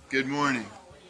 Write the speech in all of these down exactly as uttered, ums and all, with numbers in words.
Good morning.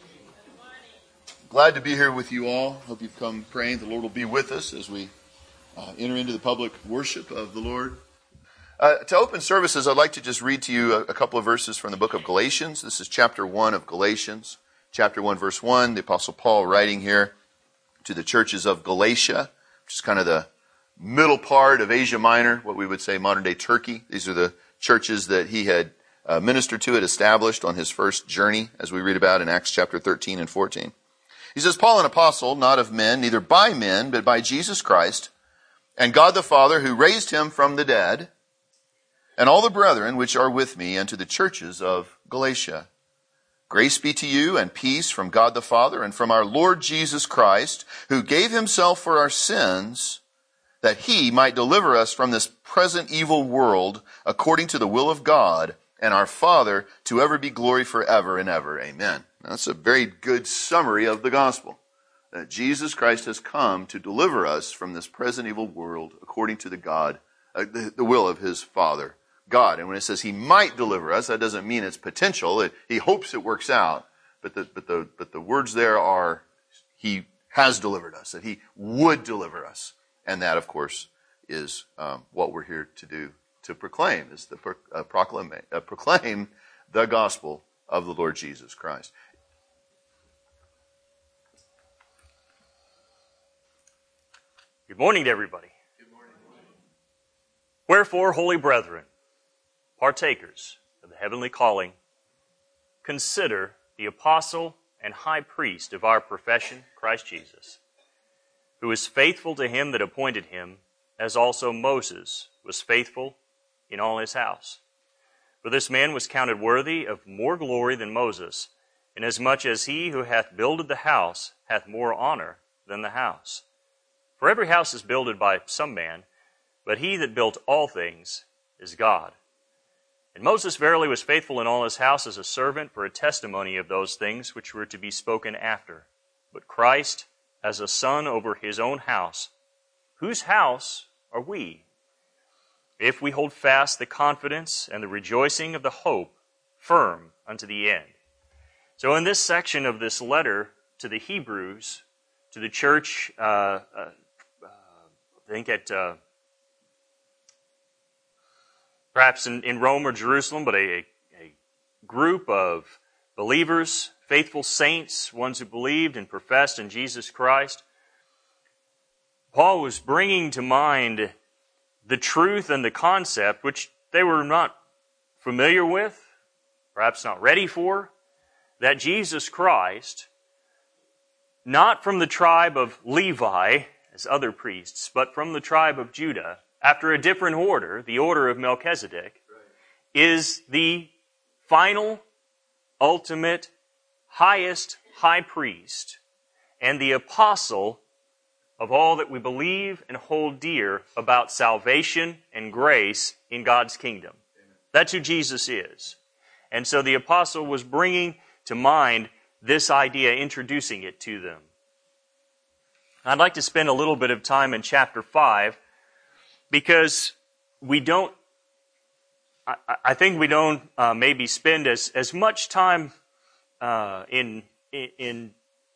Glad to be here with you all. Hope you've come praying the Lord will be with us as we uh, enter into the public worship of the Lord. Uh, to open services, I'd like to just read to you a, a couple of verses from the book of Galatians. This is chapter one of Galatians. Chapter one, verse one, the Apostle Paul writing here to the churches of Galatia, which is kind of the middle part of Asia Minor, what we would say modern-day Turkey. These are the churches that he had uh, ministered to, had established on his first journey, as we read about in Acts chapter thirteen and fourteen. He says, Paul, an apostle, not of men, neither by men, but by Jesus Christ, and God the Father, who raised him from the dead, and all the brethren which are with me, and to the churches of Galatia. Grace be to you, and peace from God the Father, and from our Lord Jesus Christ, who gave himself for our sins, that he might deliver us from this present evil world, according to the will of God, and our Father, to ever be glory forever and ever. Amen. Now, that's a very good summary of the gospel. That Jesus Christ has come to deliver us from this present evil world, according to the God, uh, the, the will of his Father, God. And when it says he might deliver us, that doesn't mean it's potential. It, he hopes it works out. But the, but the, but the words there are, he has delivered us, that he would deliver us. And that, of course, is um, what we're here to do, to proclaim, is the pro- uh, proclaim, uh, proclaim the gospel of the Lord Jesus Christ. Good morning to everybody. Good morning. Wherefore, holy brethren, partakers of the heavenly calling, consider the apostle and high priest of our profession, Christ Jesus, who is faithful to him that appointed him, as also Moses was faithful in all his house. For this man was counted worthy of more glory than Moses, inasmuch as he who hath builded the house hath more honor than the house. For every house is builded by some man, but he that built all things is God. And Moses verily was faithful in all his house as a servant for a testimony of those things which were to be spoken after. But Christ as a son over his own house, whose house are we? If we hold fast the confidence and the rejoicing of the hope firm unto the end. So in this section of this letter to the Hebrews, to the church, uh, uh, I think at uh, perhaps in, in Rome or Jerusalem, but a, a group of believers, faithful saints, ones who believed and professed in Jesus Christ, Paul was bringing to mind the truth and the concept which they were not familiar with, perhaps not ready for, that Jesus Christ, not from the tribe of Levi, as other priests, but from the tribe of Judah, after a different order, the order of Melchizedek, is the final, ultimate, highest high priest and the apostle of all that we believe and hold dear about salvation and grace in God's kingdom. That's who Jesus is. And so the apostle was bringing to mind this idea, introducing it to them. I'd like to spend a little bit of time in chapter five because we don't, I, I think we don't uh, maybe spend as, as much time uh, in, in,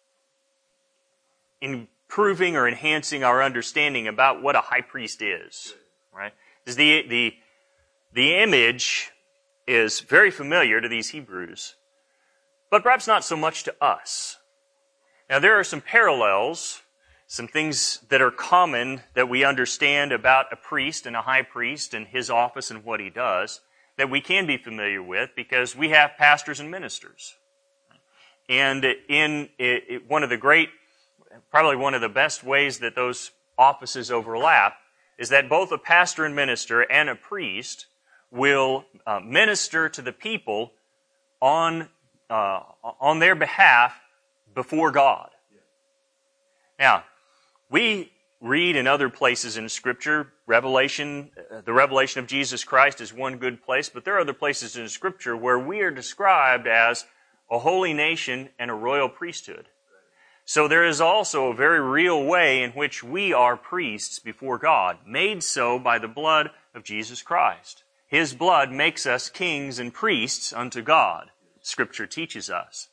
in improving or enhancing our understanding about what a high priest is, right? Because the, the, the image is very familiar to these Hebrews, but perhaps not so much to us. Now, there are some parallels, some things that are common that we understand about a priest and a high priest and his office and what he does that we can be familiar with because we have pastors and ministers. And in it, it, one of the great, probably one of the best ways that those offices overlap is that both a pastor and minister and a priest will uh, minister to the people on uh, on their behalf before God. Now, we read in other places in Scripture, Revelation, uh, the revelation of Jesus Christ is one good place, but there are other places in Scripture where we are described as a holy nation and a royal priesthood. So there is also a very real way in which we are priests before God, made so by the blood of Jesus Christ. His blood makes us kings and priests unto God, Scripture teaches us.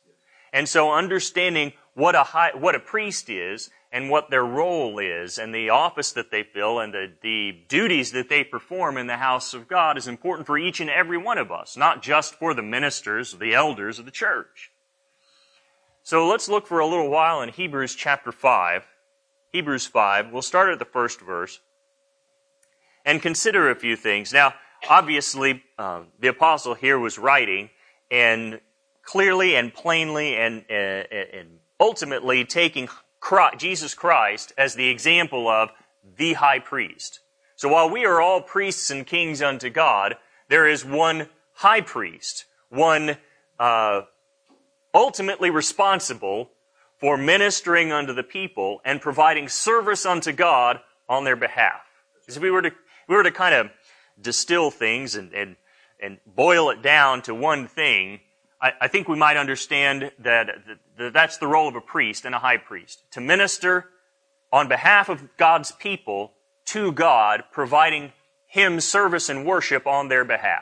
And so understanding what a high, what a priest is and what their role is and the office that they fill and the, the duties that they perform in the house of God is important for each and every one of us, not just for the ministers, the elders of the church. So let's look for a little while in Hebrews chapter five. Hebrews five. We'll start at the first verse and consider a few things. Now, obviously, um, the apostle here was writing and clearly and plainly and, uh, and ultimately taking Christ, Jesus Christ as the example of the high priest. So while we are all priests and kings unto God, there is one high priest, one uh, ultimately responsible for ministering unto the people and providing service unto God on their behalf. Because if we were to, we were to kind of distill things and, and, and boil it down to one thing, I, I think we might understand that, that that's the role of a priest and a high priest. To minister on behalf of God's people to God, providing Him service and worship on their behalf.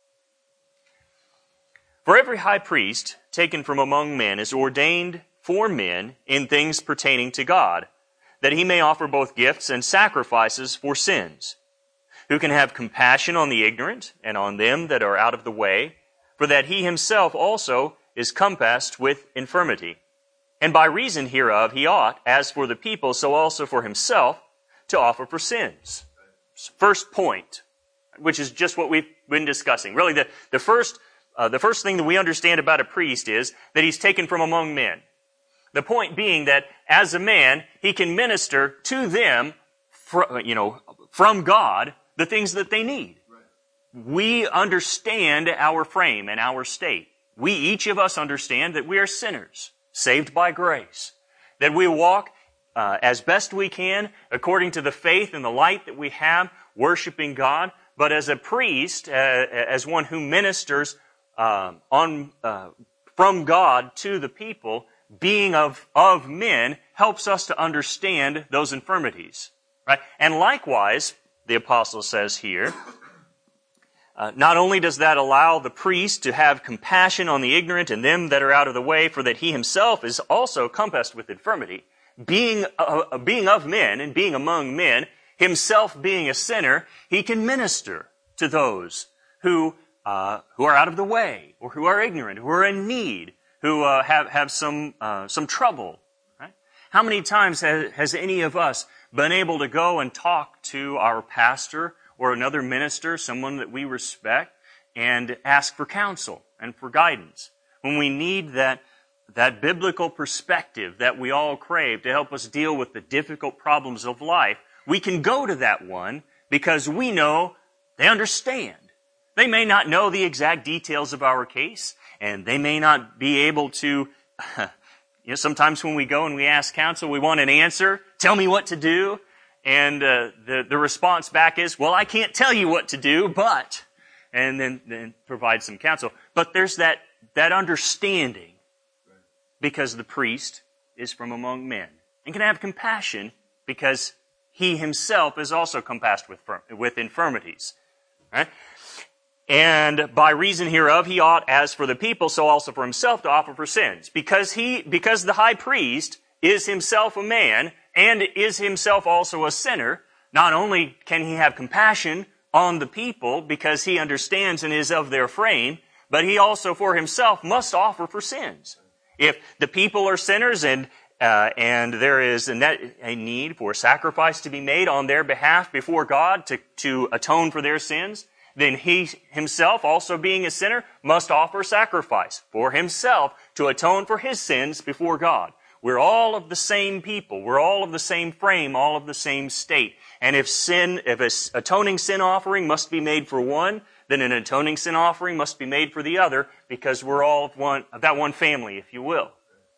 For every high priest taken from among men is ordained for men in things pertaining to God, that he may offer both gifts and sacrifices for sins, who can have compassion on the ignorant and on them that are out of the way, for that he himself also is compassed with infirmity. And by reason hereof he ought, as for the people, so also for himself, to offer for sins. First point, which is just what we've been discussing. Really, the, the first uh, the first thing that we understand about a priest is that he's taken from among men. The point being that as a man, he can minister to them, fr- you know, from God, the things that they need. Right. We understand our frame and our state. We, each of us, understand that we are sinners, saved by grace. That we walk uh, as best we can, according to the faith and the light that we have, worshiping God. But as a priest, uh, as one who ministers uh, on uh, from God to the people, being of, of men helps us to understand those infirmities. Right? And likewise, the apostle says here, uh, not only does that allow the priest to have compassion on the ignorant and them that are out of the way, for that he himself is also compassed with infirmity, being, uh, being of men and being among men, himself being a sinner, he can minister to those who, uh, who are out of the way, or who are ignorant, who are in need, who uh, have, have some, uh, some trouble. Right? How many times has, has any of us been able to go and talk to our pastor or another minister, someone that we respect, and ask for counsel and for guidance when we need that, that biblical perspective that we all crave to help us deal with the difficult problems of life? We can go to that one because we know they understand. They may not know the exact details of our case, and they may not be able to, you know, sometimes when we go and we ask counsel, we want an answer. Tell me what to do. And uh, the, the response back is, well, I can't tell you what to do, but, and then, then provide some counsel. But there's that, that understanding because the priest is from among men and can have compassion because he himself is also compassed with, with infirmities. Right? And by reason hereof, he ought, as for the people, so also for himself, to offer for sins. Because he, because the high priest is himself a man, and is himself also a sinner, not only can he have compassion on the people, because he understands and is of their frame, but he also for himself must offer for sins. If the people are sinners and uh, and there is a, net, a need for sacrifice to be made on their behalf before God to, to atone for their sins, then he himself, also being a sinner, must offer sacrifice for himself to atone for his sins before God. We're all of the same people. We're all of the same frame, all of the same state. And if sin, if an atoning sin offering must be made for one, then an atoning sin offering must be made for the other, because we're all of one, of that one family, if you will.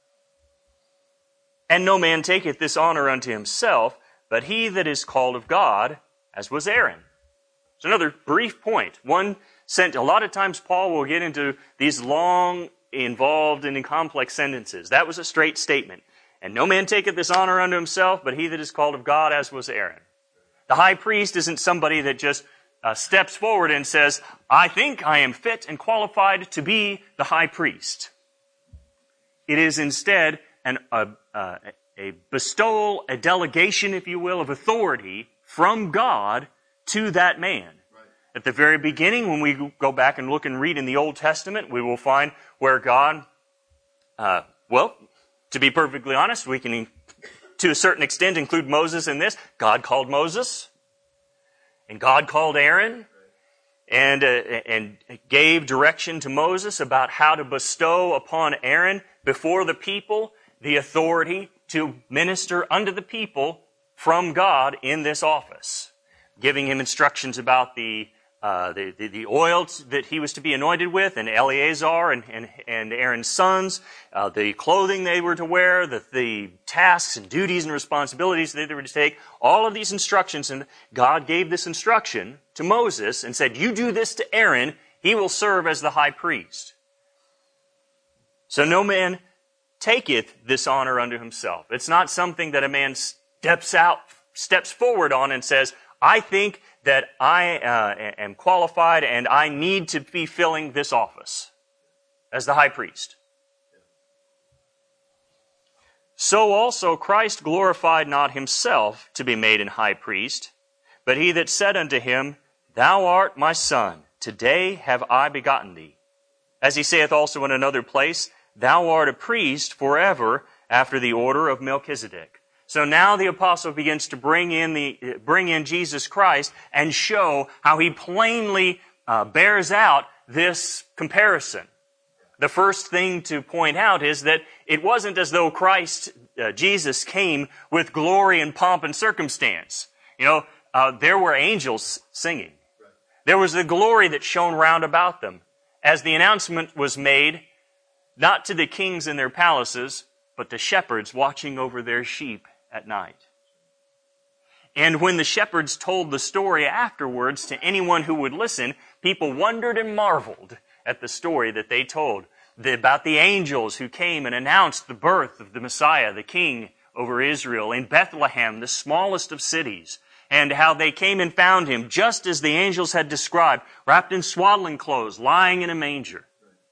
And no man taketh this honor unto himself, but he that is called of God, as was Aaron. So another brief point. One sent, a lot of times Paul will get into these long, involved, and complex sentences. That was a straight statement. And no man taketh this honor unto himself, but he that is called of God, as was Aaron. The high priest isn't somebody that just uh, steps forward and says, I think I am fit and qualified to be the high priest. It is instead an, a, a, a bestowal, a delegation, if you will, of authority from God to that man. Right. At the very beginning, when we go back and look and read in the Old Testament, we will find where God, uh, well, to be perfectly honest, we can, to a certain extent, include Moses in this. God called Moses, and God called Aaron, and, uh, and gave direction to Moses about how to bestow upon Aaron before the people the authority to minister unto the people from God in this office, giving him instructions about the uh, the, the, the oil that he was to be anointed with, and Eleazar and, and, and Aaron's sons, uh, the clothing they were to wear, the, the tasks and duties and responsibilities that they were to take, all of these instructions. And God gave this instruction to Moses and said, you do this to Aaron, he will serve as the high priest. So no man taketh this honor unto himself. It's not something that a man steps out, steps forward on and says, I think that I uh, am qualified and I need to be filling this office as the high priest. So also Christ glorified not himself to be made an high priest, but he that said unto him, Thou art my son, today have I begotten thee. As he saith also in another place, Thou art a priest forever after the order of Melchizedek. So now the apostle begins to bring in the bring in Jesus Christ and show how he plainly uh, bears out this comparison. The first thing to point out is that it wasn't as though Christ, uh, Jesus, came with glory and pomp and circumstance. You know, uh, there were angels singing. There was the glory that shone round about them as the announcement was made, not to the kings in their palaces, but to shepherds watching over their sheep at night. And when the shepherds told the story afterwards to anyone who would listen, people wondered and marveled at the story that they told about the angels who came and announced the birth of the Messiah, the King over Israel, in Bethlehem, the smallest of cities, and how they came and found him just as the angels had described, wrapped in swaddling clothes, lying in a manger.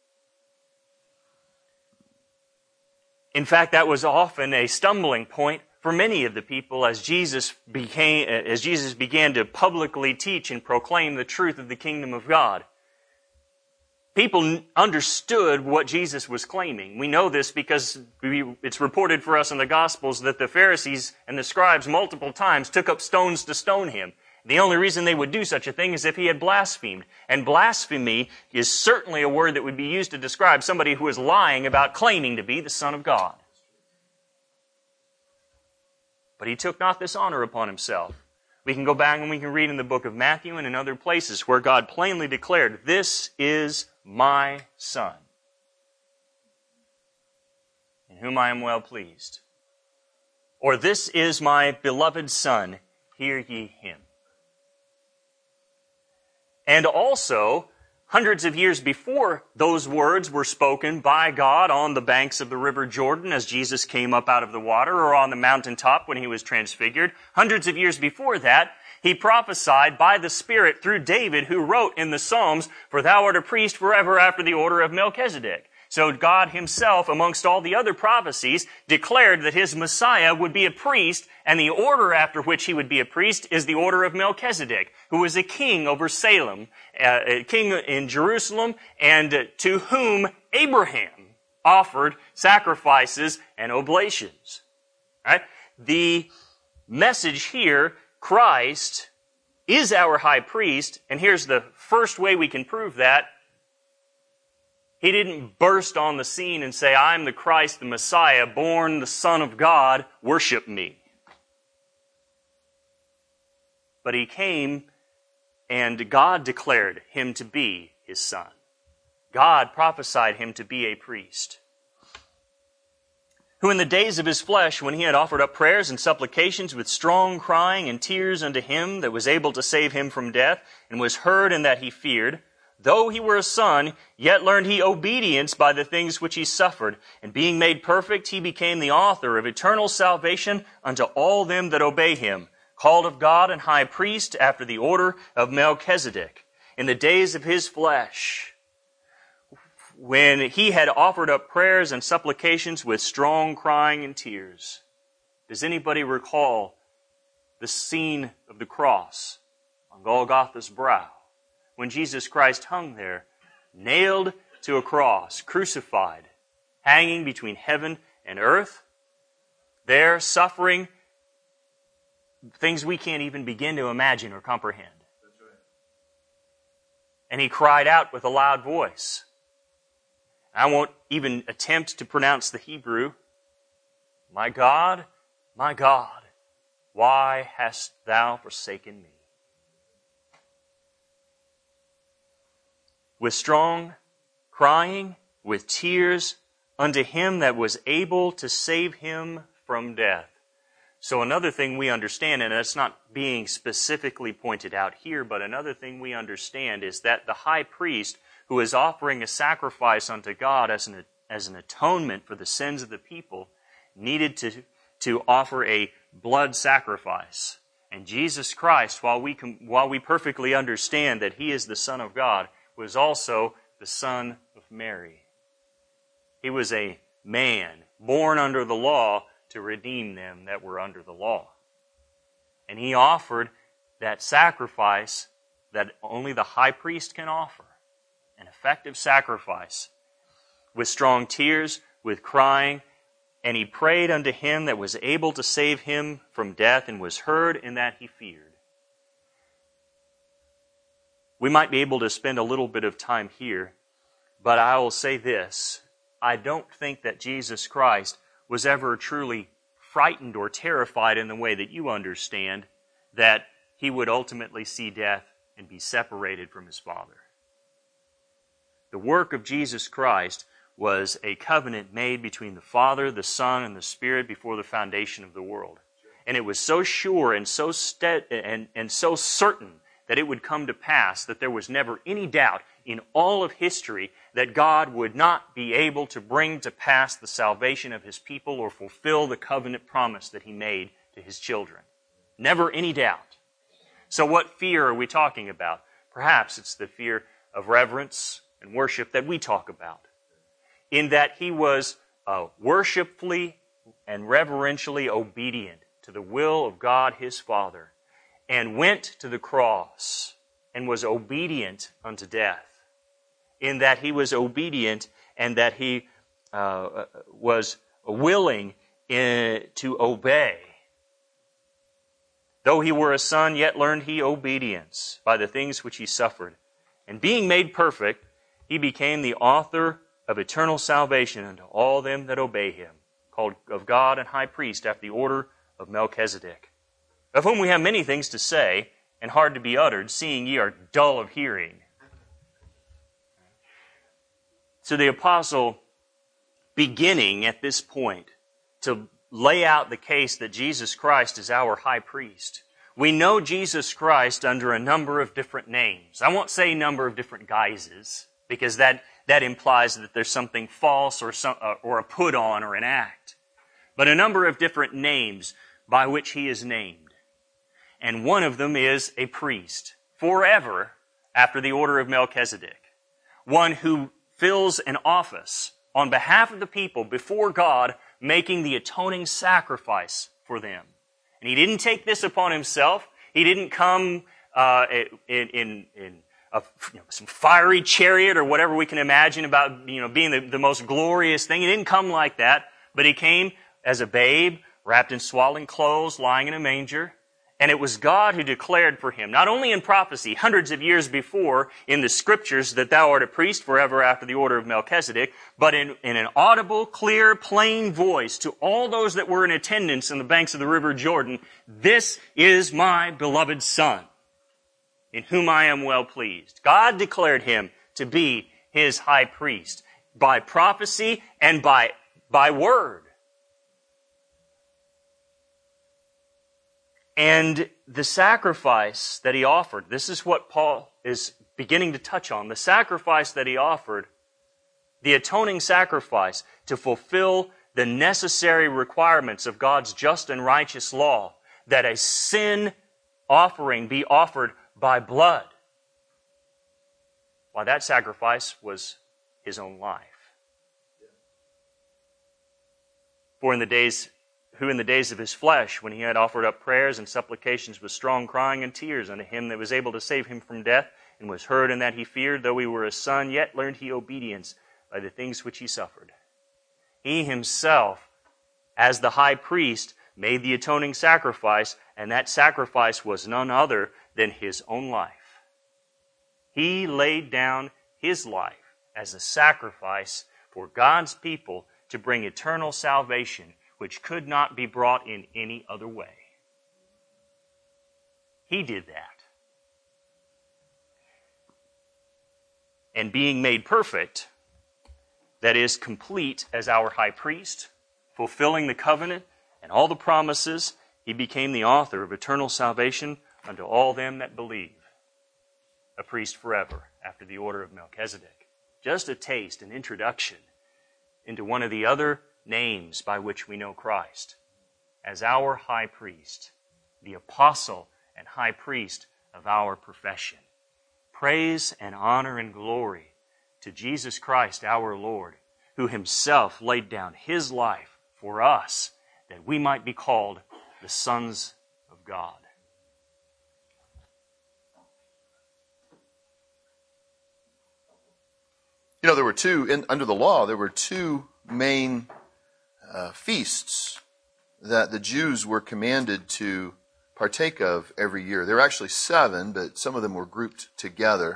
In fact, that was often a stumbling point for many of the people as Jesus became, as Jesus began to publicly teach and proclaim the truth of the kingdom of God. People understood what Jesus was claiming. We know this because we, it's reported for us in the Gospels that the Pharisees and the scribes multiple times took up stones to stone him. The only reason they would do such a thing is if he had blasphemed. And blasphemy is certainly a word that would be used to describe somebody who is lying about claiming to be the Son of God. But he took not this honor upon himself. We can go back and we can read in the book of Matthew and in other places where God plainly declared, This is my Son, in whom I am well pleased. Or this is my beloved Son, hear ye him. And also, hundreds of years before those words were spoken by God on the banks of the river Jordan as Jesus came up out of the water, or on the mountaintop when he was transfigured, hundreds of years before that, he prophesied by the Spirit through David, who wrote in the Psalms, For thou art a priest forever after the order of Melchizedek. So God himself, amongst all the other prophecies, declared that his Messiah would be a priest, and the order after which he would be a priest is the order of Melchizedek, who was a king over Salem, a king in Jerusalem, and to whom Abraham offered sacrifices and oblations. Right? The message here, Christ is our high priest, and here's the first way we can prove that. He didn't burst on the scene and say, I'm the Christ, the Messiah, born the Son of God, worship me. But he came and God declared him to be his Son. God prophesied him to be a priest, who in the days of his flesh, when he had offered up prayers and supplications with strong crying and tears unto him that was able to save him from death, and was heard in that he feared, though he were a son, yet learned he obedience by the things which he suffered. And being made perfect, he became the author of eternal salvation unto all them that obey him, called of God and high priest after the order of Melchizedek. In the days of his flesh, when he had offered up prayers and supplications with strong crying and tears. Does anybody recall the scene of the cross on Golgotha's brow, when Jesus Christ hung there, nailed to a cross, crucified, hanging between heaven and earth, there suffering things we can't even begin to imagine or comprehend. That's right. And he cried out with a loud voice. I won't even attempt to pronounce the Hebrew. My God, my God, why hast thou forsaken me? With strong crying, with tears, unto him that was able to save him from death. So another thing we understand, and it's not being specifically pointed out here, but another thing we understand is that the high priest, who is offering a sacrifice unto God as an, as an atonement for the sins of the people, needed to, to offer a blood sacrifice. And Jesus Christ, while we, com, while we perfectly understand that He is the Son of God, was also the Son of Mary. He was a man born under the law to redeem them that were under the law. And He offered that sacrifice that only the high priest can offer. An effective sacrifice with strong tears, with crying, and He prayed unto Him that was able to save him from death, and was heard in that he feared. We might be able to spend a little bit of time here, but I will say this. I don't think that Jesus Christ was ever truly frightened or terrified in the way that you understand that He would ultimately see death and be separated from His Father. The work of Jesus Christ was a covenant made between the Father, the Son, and the Spirit before the foundation of the world. And it was so sure and so stead and, and so certain that it would come to pass that there was never any doubt in all of history that God would not be able to bring to pass the salvation of His people or fulfill the covenant promise that He made to His children. Never any doubt. So what fear are we talking about? Perhaps it's the fear of reverence and worship that we talk about, in that He was uh, worshipfully and reverentially obedient to the will of God His Father, and went to the cross and was obedient unto death, in that He was obedient and that He uh, was willing in, to obey. Though He were a son, yet learned He obedience by the things which He suffered. And being made perfect, He became the author of eternal salvation unto all them that obey Him, called of God and high priest after the order of Melchizedek, of whom we have many things to say, and hard to be uttered, seeing ye are dull of hearing. So the apostle, beginning at this point to lay out the case that Jesus Christ is our high priest. We know Jesus Christ under a number of different names. I won't say number of different guises, because that, that implies that there's something false or, some, uh, or a put on or an act. But a number of different names by which He is named. And one of them is a priest, forever after the order of Melchizedek. One who fills an office on behalf of the people before God, making the atoning sacrifice for them. And He didn't take this upon Himself. He didn't come uh, in, in, in a, you know, some fiery chariot or whatever we can imagine about you know being the, the most glorious thing. He didn't come like that, but He came as a babe, wrapped in swaddling clothes, lying in a manger. And it was God who declared for Him, not only in prophecy, hundreds of years before in the Scriptures, that thou art a priest forever after the order of Melchizedek, but in, in an audible, clear, plain voice to all those that were in attendance on the banks of the river Jordan, this is my beloved Son, in whom I am well pleased. God declared Him to be His high priest by prophecy and by, by word. And the sacrifice that He offered, this is what Paul is beginning to touch on. The sacrifice that He offered, the atoning sacrifice to fulfill the necessary requirements of God's just and righteous law, that a sin offering be offered by blood. Why, that sacrifice was his own life. For in the days, who in the days of his flesh, when he had offered up prayers and supplications with strong crying and tears unto him that was able to save him from death, and was heard in that he feared, though he were a son, yet learned he obedience by the things which he suffered. He himself, as the high priest, made the atoning sacrifice, and that sacrifice was none other than his own life. He laid down his life as a sacrifice for God's people to bring eternal salvation, which could not be brought in any other way. He did that. And being made perfect, that is, complete as our high priest, fulfilling the covenant and all the promises, he became the author of eternal salvation unto all them that believe. A priest forever, after the order of Melchizedek. Just a taste, an introduction into one of the other names by which we know Christ as our high priest, the apostle and high priest of our profession. Praise and honor and glory to Jesus Christ our Lord, who himself laid down his life for us, that we might be called the sons of God. You know, there were two, in, under the law, there were two main uh, feasts that the Jews were commanded to partake of every year. There were actually seven, but some of them were grouped together.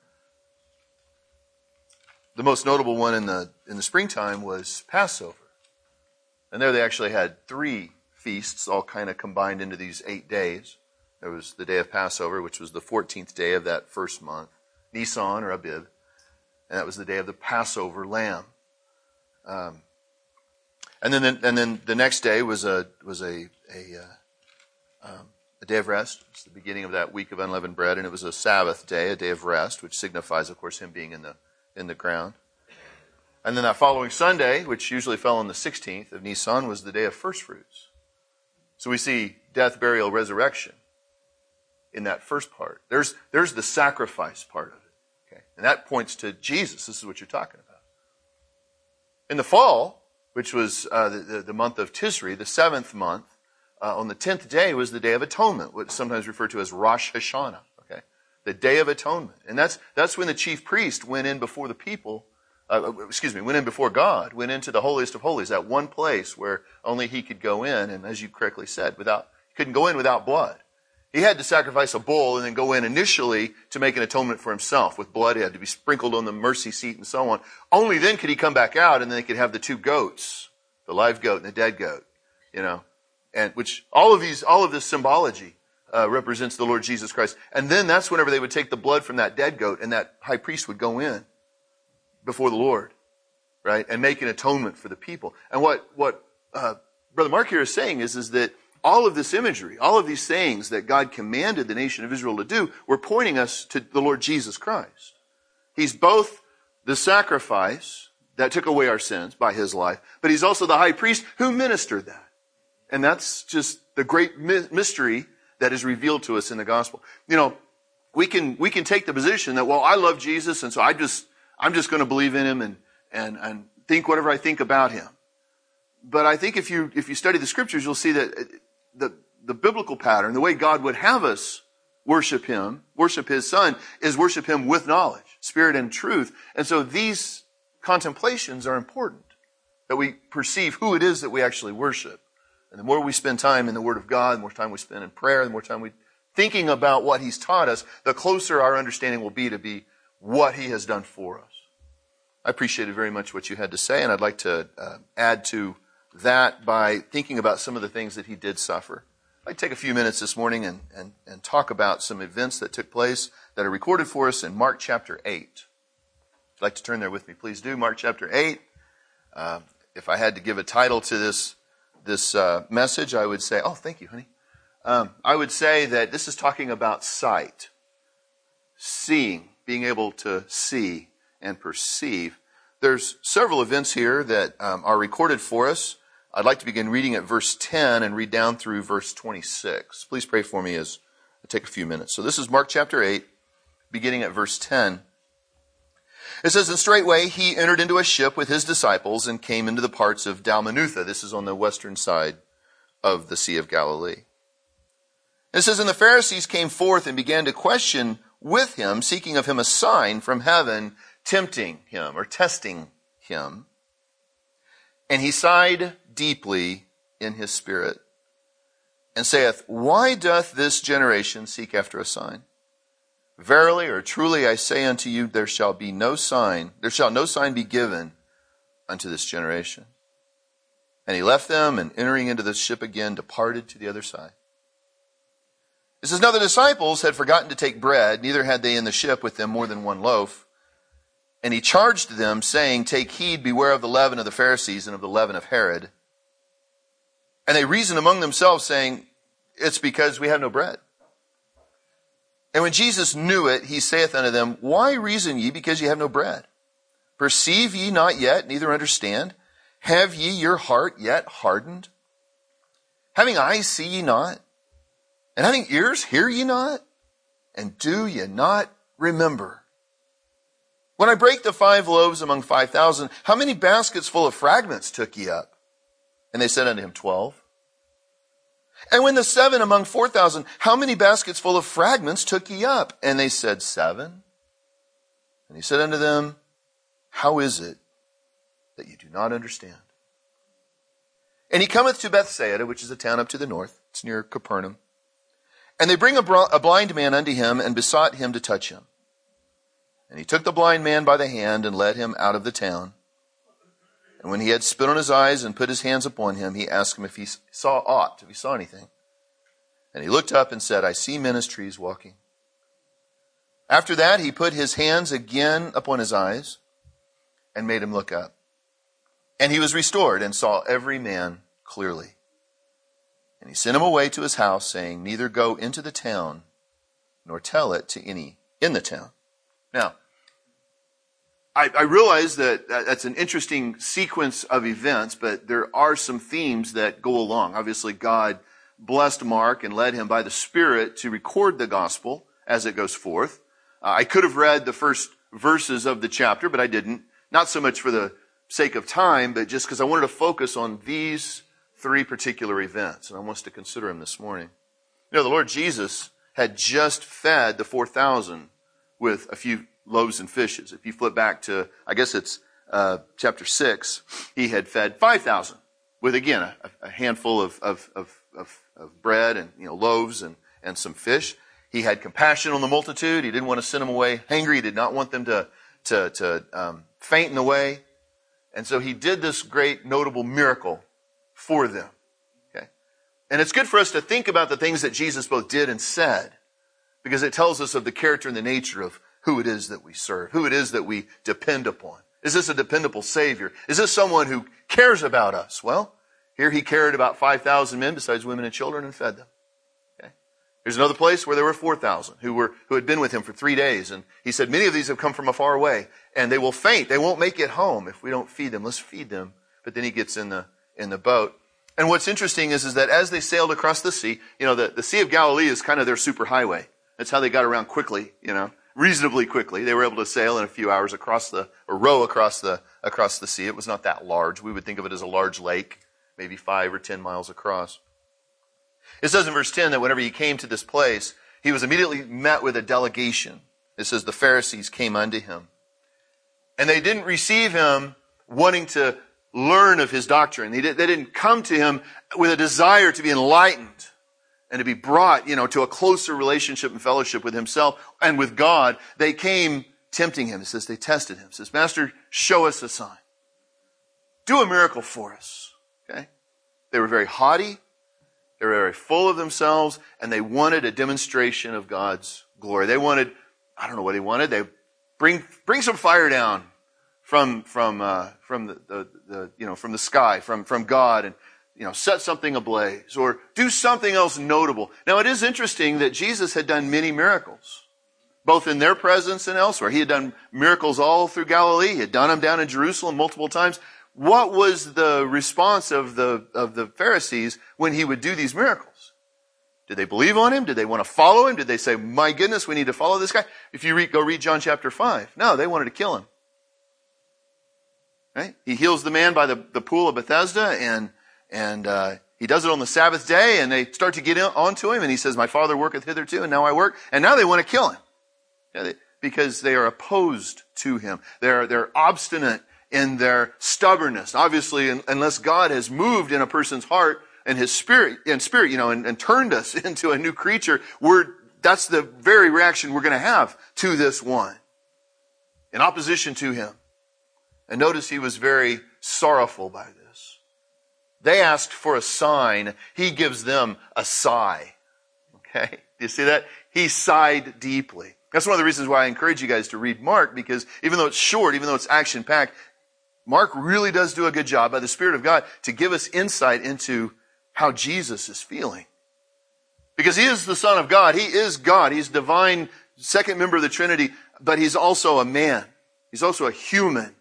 The most notable one in the in the springtime was Passover. And there they actually had three feasts, all kind of combined into these eight days. There was the day of Passover, which was the fourteenth day of that first month, Nisan or Abib. And that was the day of the Passover lamb. Um, and then, and then the next day was a was a a, uh, um, a day of rest. It's the beginning of that week of unleavened bread, and it was a Sabbath day, a day of rest, which signifies, of course, him being in the in the ground. And then that following Sunday, which usually fell on the sixteenth of Nisan, was the day of first fruits. So we see death, burial, resurrection in that first part. There's there's the sacrifice part of it. Okay. And that points to Jesus. This is what you're talking about. In the fall, which was uh, the, the, the month of Tisri, the seventh month, uh, on the tenth day was the Day of Atonement, what's sometimes referred to as Rosh Hashanah. Okay, the Day of Atonement. And that's that's when the chief priest went in before the people, uh, excuse me, went in before God, went into the holiest of holies, that one place where only he could go in, and as you correctly said, without he couldn't go in without blood. He had to sacrifice a bull and then go in initially to make an atonement for himself with blood. It had to be sprinkled on the mercy seat and so on. Only then could he come back out, and then they could have the two goats, the live goat and the dead goat, you know, and which all of these, all of this symbology uh, represents the Lord Jesus Christ. And then that's whenever they would take the blood from that dead goat, and that high priest would go in before the Lord, right, and make an atonement for the people. And what what uh, Brother Mark here is saying is is that all of this imagery, all of these sayings that God commanded the nation of Israel to do were pointing us to the Lord Jesus Christ. He's both the sacrifice that took away our sins by his life, but he's also the high priest who ministered that. And that's just the great mystery that is revealed to us in the gospel. You know, we can we can take the position that, well, I love Jesus, and so I just I'm just going to believe in him and and and think whatever I think about him. But I think if you if you study the scriptures, you'll see that the the biblical pattern, the way God would have us worship him, worship his son, is worship him with knowledge, spirit, and truth. And so these contemplations are important, that we perceive who it is that we actually worship. And the more we spend time in the Word of God, the more time we spend in prayer, the more time we thinking about what he's taught us, the closer our understanding will be to be what he has done for us. I appreciated very much what you had to say, and I'd like to uh, add to that by thinking about some of the things that he did suffer. I'd take a few minutes this morning and, and, and talk about some events that took place that are recorded for us in Mark chapter eight. If you'd like to turn there with me, please do. Mark chapter eight. Uh, if I had to give a title to this this uh, message, I would say, oh, thank you, honey. Um, I would say that this is talking about sight, seeing, being able to see and perceive. There's several events here that um, are recorded for us. I'd like to begin reading at verse ten and read down through verse twenty-six. Please pray for me as I take a few minutes. So this is Mark chapter eight, beginning at verse ten. It says, and straightway he entered into a ship with his disciples and came into the parts of Dalmanutha. This is on the western side of the Sea of Galilee. It says, and the Pharisees came forth and began to question with him, seeking of him a sign from heaven, tempting him or testing him. And he sighed deeply in his spirit, and saith, why doth this generation seek after a sign? Verily or truly I say unto you, there shall be no sign, there shall no sign be given unto this generation. And he left them, and entering into the ship again, departed to the other side. It says, now the disciples had forgotten to take bread, neither had they in the ship with them more than one loaf. And he charged them, saying, take heed, beware of the leaven of the Pharisees and of the leaven of Herod. And they reasoned among themselves, saying, it's because we have no bread. And when Jesus knew it, he saith unto them, why reason ye because ye have no bread? Perceive ye not yet, neither understand? Have ye your heart yet hardened? Having eyes see ye not? And having ears hear ye not? And do ye not remember? When I brake the five loaves among five thousand, how many baskets full of fragments took ye up? And they said unto him, twelve. And when the seven among four thousand, how many baskets full of fragments took ye up? And they said, seven. And he said unto them, how is it that you do not understand? And he cometh to Bethsaida, which is a town up to the north. It's near Capernaum. And they bring a, bro- a blind man unto him, and besought him to touch him. And he took the blind man by the hand, and led him out of the town. And when he had spit on his eyes and put his hands upon him, he asked him if he saw aught, if he saw anything. And he looked up and said, I see men as trees walking. After that, he put his hands again upon his eyes and made him look up. And he was restored and saw every man clearly. And he sent him away to his house, saying, neither go into the town, nor tell it to any in the town. Now, I, I realize that that's an interesting sequence of events, but there are some themes that go along. Obviously, God blessed Mark and led him by the Spirit to record the gospel as it goes forth. Uh, I could have read the first verses of the chapter, but I didn't. Not so much for the sake of time, but just because I wanted to focus on these three particular events, and I want us to consider them this morning. You know, the Lord Jesus had just fed the four thousand with a few loaves and fishes. If you flip back to, I guess it's uh, chapter six, he had fed five thousand with, again, a, a handful of, of, of, of, of bread and, you know, loaves and, and some fish. He had compassion on the multitude. He didn't want to send them away hangry. He did not want them to, to, to um, faint in the way. And so he did this great notable miracle for them. Okay? And it's good for us to think about the things that Jesus both did and said, because it tells us of the character and the nature of who it is that we serve, who it is that we depend upon. Is this a dependable Savior? Is this someone who cares about us? Well, here he cared about five thousand men besides women and children and fed them. Okay. Here's another place where there were four thousand who were who had been with him for three days. And he said, many of these have come from a far away, and they will faint. They won't make it home if we don't feed them. Let's feed them. But then he gets in the in the boat. And what's interesting is, is that as they sailed across the sea, you know, the, the Sea of Galilee is kind of their superhighway. That's how they got around quickly, you know. Reasonably quickly. They were able to sail in a few hours across the, or row across the, across the sea. It was not that large. We would think of it as a large lake, maybe five or ten miles across. It says in verse ten that whenever he came to this place, he was immediately met with a delegation. It says the Pharisees came unto him. And they didn't receive him wanting to learn of his doctrine. They, did, they didn't come to him with a desire to be enlightened and to be brought, you know, to a closer relationship and fellowship with himself and with God. They came tempting him. It says they tested him. It says, Master, show us a sign. Do a miracle for us. Okay? They were very haughty. They were very full of themselves, and they wanted a demonstration of God's glory. They wanted, I don't know what they wanted. They bring bring some fire down from from uh, from the, the, the you know from the sky, from from God, and you know, set something ablaze or do something else notable. Now, it is interesting that Jesus had done many miracles, both in their presence and elsewhere. He had done miracles all through Galilee. He had done them down in Jerusalem multiple times. What was the response of the, of the Pharisees when he would do these miracles? Did they believe on him? Did they want to follow him? Did they say, my goodness, we need to follow this guy? If you read, go read John chapter five. No, they wanted to kill him. Right? He heals the man by the, the pool of Bethesda, and and uh, he does it on the Sabbath day, and they start to get in, onto him, and he says, my Father worketh hitherto, and now I work. And now they want to kill him. Yeah, they, because they are opposed to him. They're, they're obstinate in their stubbornness. Obviously, unless God has moved in a person's heart and his spirit, and spirit, you know, and, and turned us into a new creature, we're, that's the very reaction we're going to have to this one. In opposition to him. And notice he was very sorrowful by this. They asked for a sign. He gives them a sigh. Okay? Do you see that? He sighed deeply. That's one of the reasons why I encourage you guys to read Mark, because even though it's short, even though it's action-packed, Mark really does do a good job by the Spirit of God to give us insight into how Jesus is feeling. Because he is the Son of God. He is God. He's divine, second member of the Trinity, but he's also a man. He's also a human.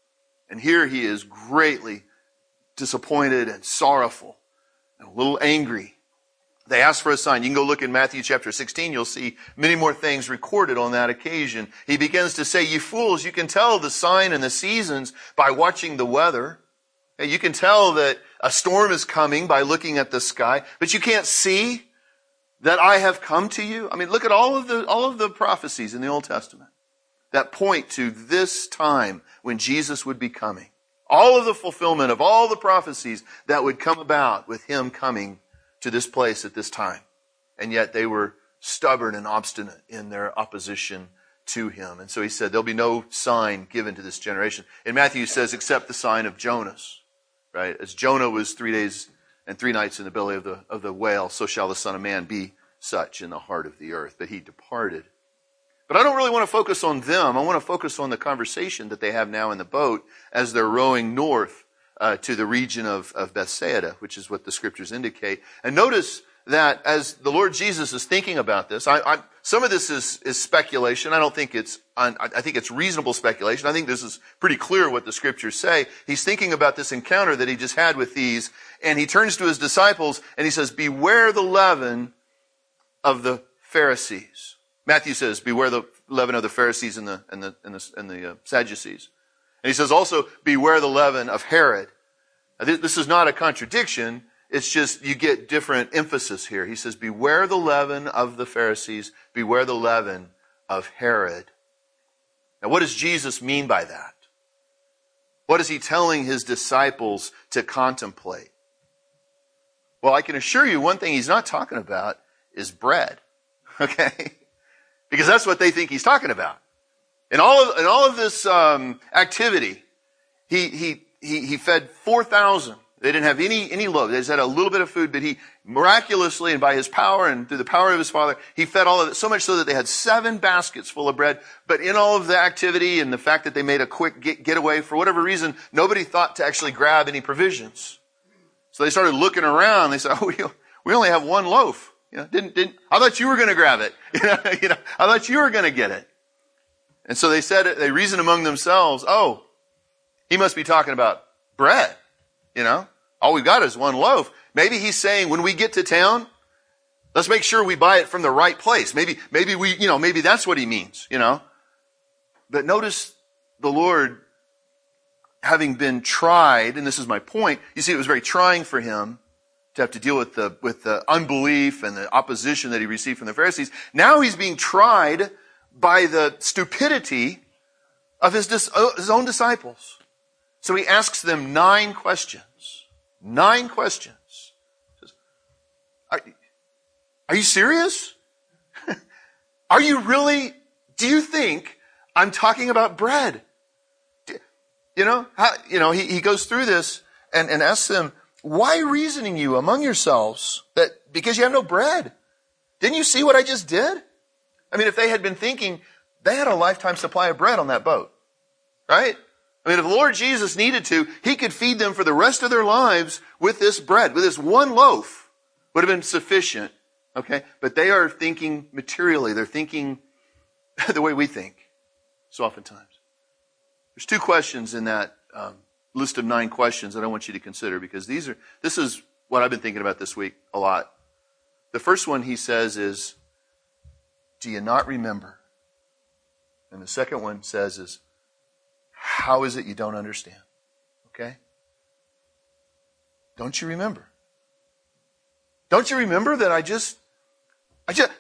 And here he is greatly disappointed and sorrowful and a little angry. They asked for a sign. You can go look in Matthew chapter sixteen. You'll see many more things recorded on that occasion. He begins to say, you fools, you can tell the sign and the seasons by watching the weather. You can tell that a storm is coming by looking at the sky, but you can't see that I have come to you. I mean, look at all of the, all of the prophecies in the Old Testament that point to this time when Jesus would be coming. All of the fulfillment of all the prophecies that would come about with him coming to this place at this time. And yet they were stubborn and obstinate in their opposition to him. And so he said, there'll be no sign given to this generation. In Matthew, he says, except the sign of Jonas. Right? As Jonah was three days and three nights in the belly of the, of the whale, so shall the Son of Man be such in the heart of the earth. But he departed. But I don't really want to focus on them. I want to focus on the conversation that they have now in the boat as they're rowing north uh, to the region of, of Bethsaida, which is what the scriptures indicate. And notice that as the Lord Jesus is thinking about this, I, I, some of this is, is speculation. I don't think it's, I think it's reasonable speculation. I think this is pretty clear what the scriptures say. He's thinking about this encounter that he just had with these, and he turns to his disciples and he says, beware the leaven of the Pharisees. Matthew says, beware the leaven of the Pharisees and the, and the, and the, and the uh, Sadducees. And he says also, beware the leaven of Herod. Now, th- this is not a contradiction. It's just you get different emphasis here. He says, beware the leaven of the Pharisees, beware the leaven of Herod. Now, what does Jesus mean by that? What is he telling his disciples to contemplate? Well, I can assure you one thing he's not talking about is bread. Okay? Because that's what they think he's talking about. In all of, in all of this um, activity, he, he, he, he fed four thousand. They didn't have any, any loaf. They just had a little bit of food, but he miraculously and by his power and through the power of his Father, he fed all of it, so much so that they had seven baskets full of bread. But in all of the activity and the fact that they made a quick get, getaway, for whatever reason, nobody thought to actually grab any provisions. So they started looking around. They said, oh, we, we only have one loaf. You know, didn't, didn't, I thought you were going to grab it. You know, you know, I thought you were going to get it. And so they said, they reasoned among themselves, oh, he must be talking about bread. You know, all we've got is one loaf. Maybe he's saying when we get to town, let's make sure we buy it from the right place. Maybe, maybe we, you know, maybe that's what he means, you know. But notice the Lord, having been tried, and this is my point, you see it was very trying for him to have to deal with the, with the unbelief and the opposition that he received from the Pharisees. Now he's being tried by the stupidity of his, his own disciples. So he asks them nine questions. Nine questions. Are, are you serious? Are you really, do you think I'm talking about bread? Do, you know, how, you know, he, he goes through this and, and asks them, why reasoning you among yourselves that because you have no bread? Didn't you see what I just did? I mean, if they had been thinking, they had a lifetime supply of bread on that boat, right? I mean, if the Lord Jesus needed to, he could feed them for the rest of their lives with this bread, with this one loaf would have been sufficient. Okay. But they are thinking materially. They're thinking the way we think so oftentimes. There's two questions in that um, list of nine questions that I want you to consider, because these are, this is what I've been thinking about this week a lot. The first one he says is, do you not remember? And the second one says is, how is it you don't understand? Okay? Don't you remember? Don't you remember that I just, I just,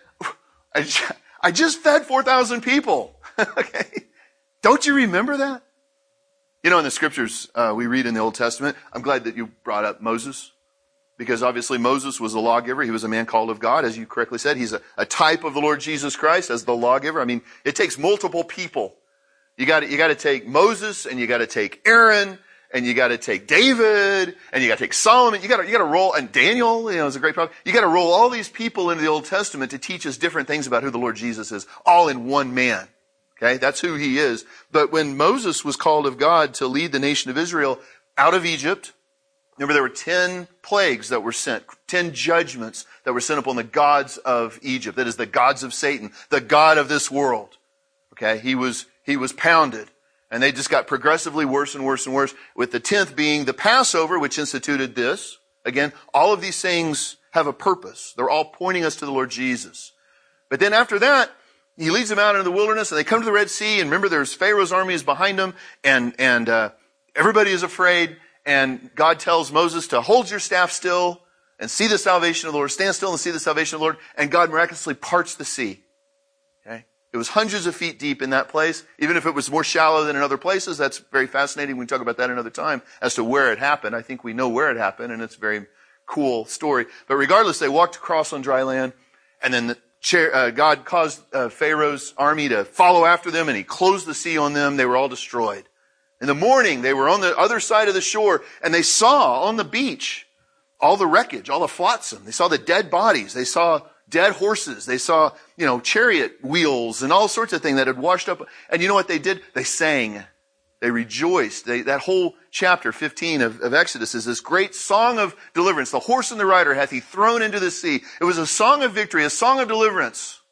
I just, I just fed four thousand people? Okay? Don't you remember that? You know, in the scriptures uh, we read in the Old Testament, I'm glad that you brought up Moses, because obviously Moses was a lawgiver. He was a man called of God, as you correctly said. He's a, a type of the Lord Jesus Christ as the lawgiver. I mean, it takes multiple people. You got you got to take Moses, and you got to take Aaron, and you got to take David, and you got to take Solomon. You got to you got to roll, and Daniel, you know, is a great prophet. You got to roll all these people into the Old Testament to teach us different things about who the Lord Jesus is, all in one man. Okay, that's who he is. But when Moses was called of God to lead the nation of Israel out of Egypt, remember there were ten plagues that were sent, ten judgments that were sent upon the gods of Egypt. That is the gods of Satan, the god of this world. Okay, he was he was pounded. And they just got progressively worse and worse and worse, with the tenth being the Passover, which instituted this. Again, all of these things have a purpose. They're all pointing us to the Lord Jesus. But then after that, he leads them out into the wilderness, and they come to the Red Sea, and remember there's Pharaoh's army is behind them, and, and uh, everybody is afraid, and God tells Moses to hold your staff still and see the salvation of the Lord. Stand still and see the salvation of the Lord, and God miraculously parts the sea. Okay? It was hundreds of feet deep in that place. Even if it was more shallow than in other places, that's very fascinating. We can talk about that another time as to where it happened. I think we know where it happened, and it's a very cool story. But regardless, they walked across on dry land, and then the chair, uh, God caused uh, Pharaoh's army to follow after them, and he closed the sea on them. They were all destroyed. In the morning, they were on the other side of the shore, and they saw on the beach all the wreckage, all the flotsam. They saw the dead bodies. They saw dead horses. They saw, you know, chariot wheels and all sorts of things that had washed up. And you know what they did? They sang. They rejoiced. They, that whole chapter fifteen of, of Exodus is this great song of deliverance. The horse and the rider hath he thrown into the sea. It was a song of victory, a song of deliverance.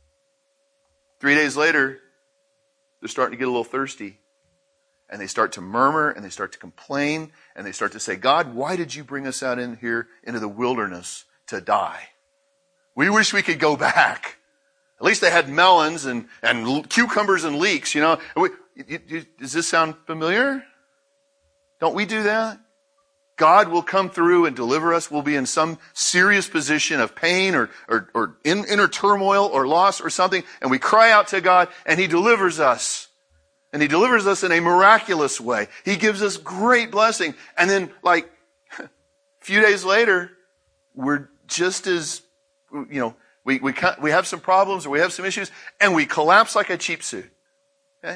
Three days later, they're starting to get a little thirsty. And they start to murmur, and they start to complain, and they start to say, God, why did you bring us out in here into the wilderness to die? We wish we could go back. At least they had melons and, and cucumbers and leeks, you know. We, you, you, does this sound familiar? Don't we do that? God will come through and deliver us. We'll be in some serious position of pain or, or, or in, inner turmoil or loss or something, and we cry out to God, and he delivers us. And he delivers us in a miraculous way. He gives us great blessing. And then, like, a few days later, we're just as, you know, we, we, we have some problems or we have some issues, and we collapse like a cheap suit. Okay?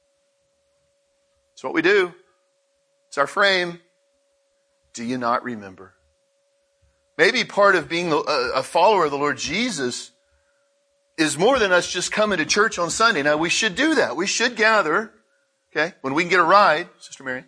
It's what we do. It's our frame. Do you not remember? Maybe part of being a follower of the Lord Jesus is more than us just coming to church on Sunday. Now, we should do that. We should gather, okay, when we can get a ride, Sister Mary.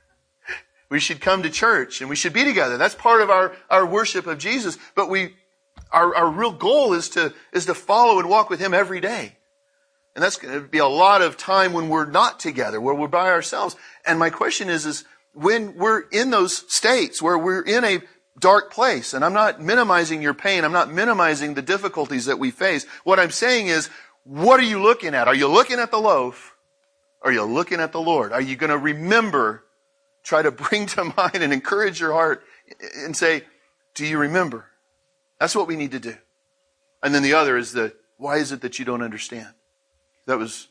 We should come to church, and we should be together. That's part of our, our worship of Jesus. But we, our, our real goal is to, is to follow and walk with him every day. And that's going to be a lot of time when we're not together, where we're by ourselves. And my question is, is when we're in those states, where we're in a dark place, and I'm not minimizing your pain, I'm not minimizing the difficulties that we face. What I'm saying is, what are you looking at? Are you looking at the loaf? Are you looking at the Lord? Are you going to remember, try to bring to mind and encourage your heart and say, do you remember? That's what we need to do. And then the other is the, why is it that you don't understand? That was,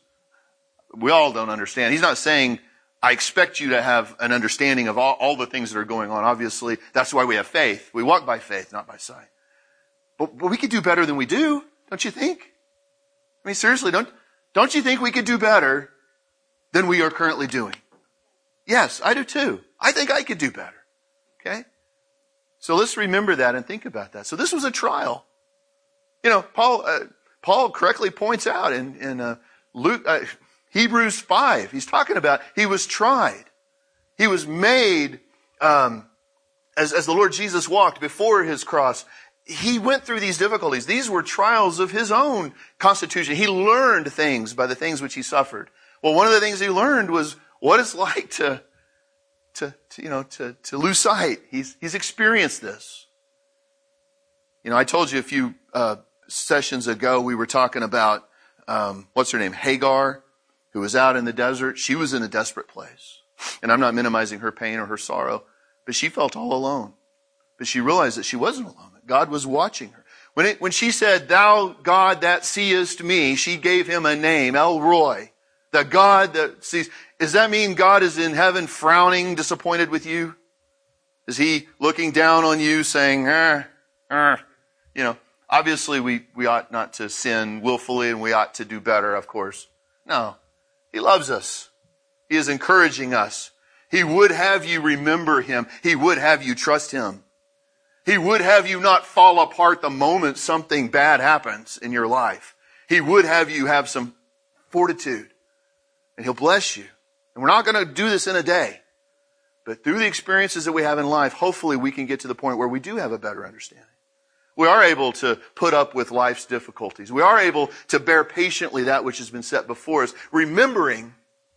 we all don't understand. He's not saying, I expect you to have an understanding of all, all the things that are going on. Obviously, that's why we have faith. We walk by faith, not by sight. But, but we could do better than we do, don't you think? I mean, seriously, don't, don't you think we could do better than we are currently doing? Yes, I do too. I think I could do better. Okay? So let's remember that and think about that. So this was a trial. You know, Paul, uh, Paul correctly points out in, in uh, Luke, uh, Hebrews five, he's talking about he was tried. He was made, um, as, as the Lord Jesus walked before his cross. He went through these difficulties. These were trials of his own constitution. He learned things by the things which he suffered. Well, one of the things he learned was what it's like to, to, to you know, to, to lose sight. He's, he's experienced this. You know, I told you a few uh, sessions ago, we were talking about, um, what's her name? Hagar, who was out in the desert. She was in a desperate place. And I'm not minimizing her pain or her sorrow, but she felt all alone. But she realized that she wasn't alone, that God was watching her. When it, when she said, "Thou God that seest me," she gave him a name, El Roi, the God that sees. Does that mean God is in heaven frowning, disappointed with you? Is he looking down on you saying, eh, eh, you know, obviously we, we ought not to sin willfully and we ought to do better, of course. No, he loves us. He is encouraging us. He would have you remember him. He would have you trust him. He would have you not fall apart the moment something bad happens in your life. He would have you have some fortitude. And he'll bless you. And we're not going to do this in a day. But through the experiences that we have in life, hopefully we can get to the point where we do have a better understanding. We are able to put up with life's difficulties. We are able to bear patiently that which has been set before us, remembering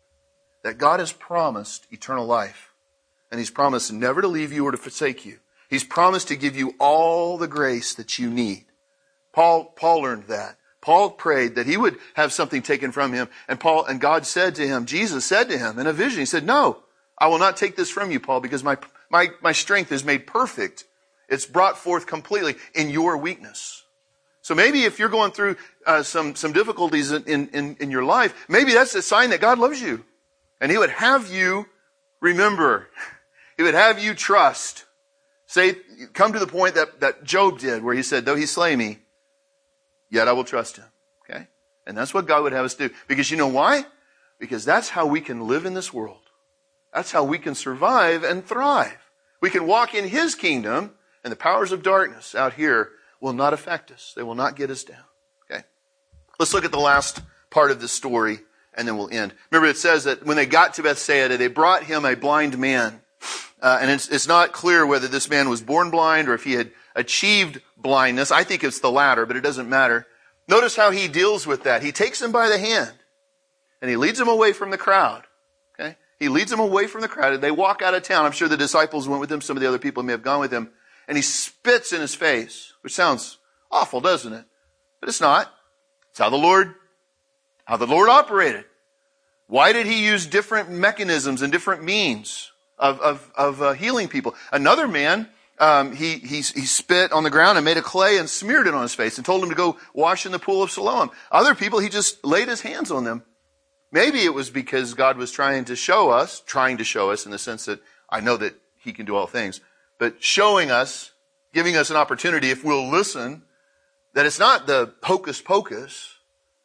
that God has promised eternal life. And he's promised never to leave you or to forsake you. He's promised to give you all the grace that you need. Paul, Paul learned that. Paul prayed that he would have something taken from him. And Paul, and God said to him, Jesus said to him in a vision, he said, "No, I will not take this from you, Paul, because my, my, my strength is made perfect. It's brought forth completely in your weakness." So maybe if you're going through uh, some, some difficulties in, in, in your life, maybe that's a sign that God loves you. And he would have you remember. He would have you trust. Say, come to the point that, that Job did, where he said, "Though he slay me, yet I will trust him." Okay? And that's what God would have us do. Because you know why? Because that's how we can live in this world. That's how we can survive and thrive. We can walk in his kingdom, and the powers of darkness out here will not affect us. They will not get us down. Okay? Let's look at the last part of this story, and then we'll end. Remember, it says that when they got to Bethsaida, they brought him a blind man. Uh, and it's, it's not clear whether this man was born blind or if he had achieved blindness. I think it's the latter, but it doesn't matter. Notice how he deals with that. He takes him by the hand, and he leads him away from the crowd. Okay? He leads him away from the crowd, and they walk out of town. I'm sure the disciples went with him. Some of the other people may have gone with him. And he spits in his face, which sounds awful, doesn't it? But it's not. It's how the Lord, how the Lord operated. Why did he use different mechanisms and different means of, of, of uh, healing people? Another man, um, he, he, he spit on the ground and made a clay and smeared it on his face and told him to go wash in the pool of Siloam. Other people, he just laid his hands on them. Maybe it was because God was trying to show us, trying to show us in the sense that I know that he can do all things, but showing us, giving us an opportunity, if we'll listen, that it's not the hocus pocus,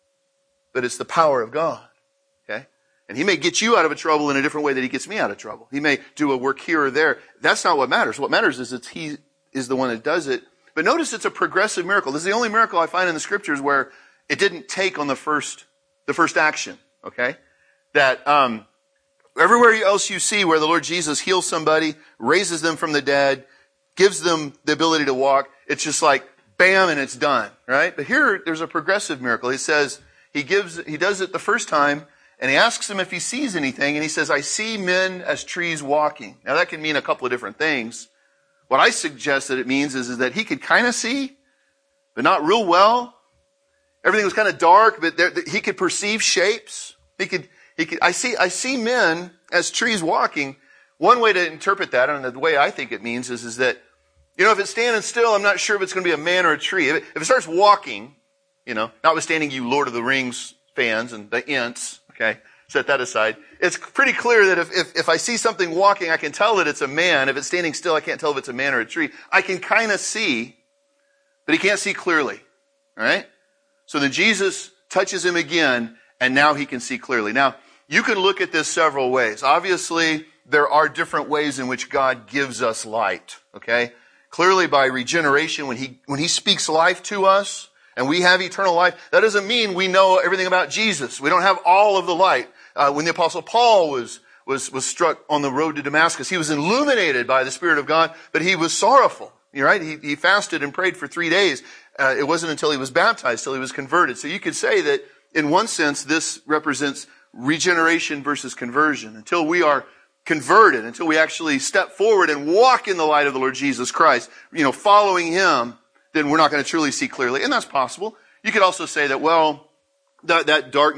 but it's the power of God. Okay? And he may get you out of a trouble in a different way that he gets me out of trouble. He may do a work here or there. That's not what matters. What matters is that he is the one that does it. But notice it's a progressive miracle. This is the only miracle I find in the scriptures where it didn't take on the first, the first action. Okay? That, um, everywhere else you see where the Lord Jesus heals somebody, raises them from the dead, gives them the ability to walk, it's just like, bam, and it's done, right? But here, there's a progressive miracle. He says, he gives, he does it the first time, and he asks him if he sees anything, and he says, "I see men as trees walking." Now that can mean a couple of different things. What I suggest that it means is, is that he could kind of see, but not real well. Everything was kind of dark, but there, he could perceive shapes. He could, he could, I see, I see men as trees walking. One way to interpret that, and the way I think it means is, is that, you know, if it's standing still, I'm not sure if it's going to be a man or a tree. If it, if it starts walking, you know, notwithstanding you Lord of the Rings fans and the Ints, okay, set that aside. It's pretty clear that if, if, if I see something walking, I can tell that it's a man. If it's standing still, I can't tell if it's a man or a tree. I can kind of see, but he can't see clearly. All right? So then Jesus touches him again, and now he can see clearly. Now, you can look at this several ways. Obviously, there are different ways in which God gives us light, okay? Clearly by regeneration, when he, when he speaks life to us, and we have eternal life, that doesn't mean we know everything about Jesus. We don't have all of the light. Uh, when the Apostle Paul was, was, was struck on the road to Damascus, he was illuminated by the Spirit of God, but he was sorrowful, you're right? He, he fasted and prayed for three days. Uh, it wasn't until he was baptized, till he was converted. So you could say that, in one sense, this represents regeneration versus conversion. Until we are converted, until we actually step forward and walk in the light of the Lord Jesus Christ, you know, following him, then we're not going to truly see clearly. And that's possible. You could also say that, well, that, that darkness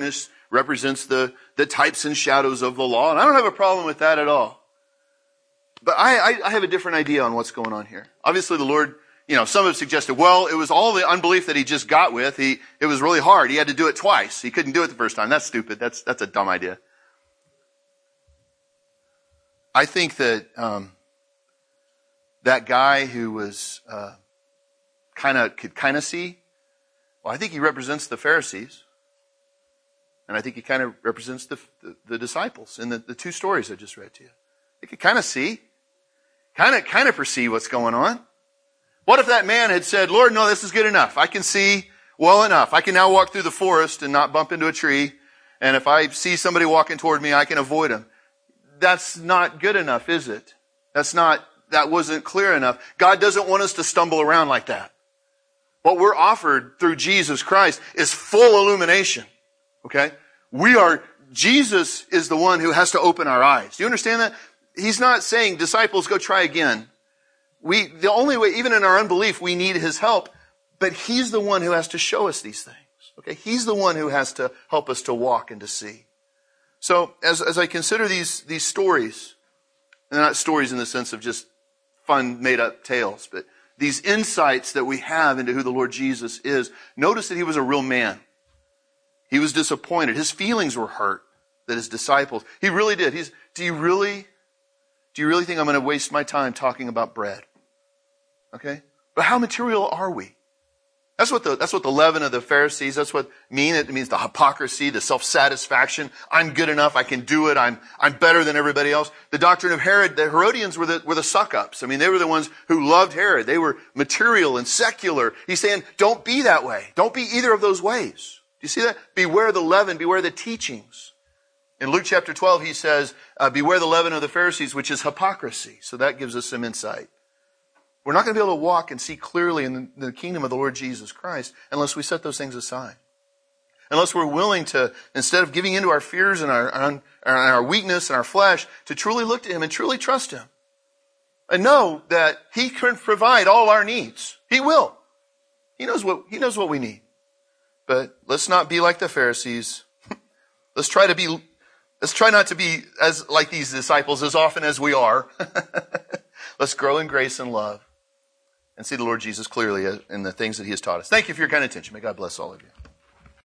represents the, the types and shadows of the law. And I don't have a problem with that at all. But I, I, I have a different idea on what's going on here. Obviously the Lord, you know, some have suggested, well, it was all the unbelief that he just got with. He, it was really hard. He had to do it twice. He couldn't do it the first time. That's stupid. That's, that's a dumb idea. I think that, um, that guy who was, uh, kind of, could kind of see, well, I think he represents the Pharisees. And I think he kind of represents the, the, the disciples in the, the two stories I just read to you. They could kind of see, kind of, kind of perceive what's going on. What if that man had said, Lord, no, this is good enough. I can see well enough. I can now walk through the forest and not bump into a tree. And if I see somebody walking toward me, I can avoid him. That's not good enough, is it? That's not, that wasn't clear enough. God doesn't want us to stumble around like that. What we're offered through Jesus Christ is full illumination. Okay? We are, Jesus is the one who has to open our eyes. Do you understand that? He's not saying, disciples, go try again. We, the only way, even in our unbelief, we need His help, but He's the one who has to show us these things. Okay? He's the one who has to help us to walk and to see. So, as, as I consider these, these stories, and they're not stories in the sense of just fun, made-up tales, but these insights that we have into who the Lord Jesus is, notice that He was a real man. He was disappointed. His feelings were hurt that His disciples, He really did. He's, do you really, do you really think I'm going to waste my time talking about bread? Okay? But how material are we? That's what the, that's what the leaven of the Pharisees, that's what mean. It means the hypocrisy, the self-satisfaction. I'm good enough. I can do it. I'm, I'm better than everybody else. The doctrine of Herod, the Herodians were the, were the suck-ups. I mean, they were the ones who loved Herod. They were material and secular. He's saying, don't be that way. Don't be either of those ways. Do you see that? Beware the leaven. Beware the teachings. In Luke chapter twelve, he says, uh, beware the leaven of the Pharisees, which is hypocrisy. So that gives us some insight. We're not going to be able to walk and see clearly in the, the kingdom of the Lord Jesus Christ unless we set those things aside. Unless we're willing to, instead of giving into our fears and our, and our weakness and our flesh, to truly look to Him and truly trust Him. And know that He can provide all our needs. He will. He knows what, He knows what we need. But let's not be like the Pharisees. Let's try to be, let's try not to be as like these disciples as often as we are. Let's grow in grace and love and see the Lord Jesus clearly in the things that He has taught us. Thank you for your kind attention. May God bless all of you.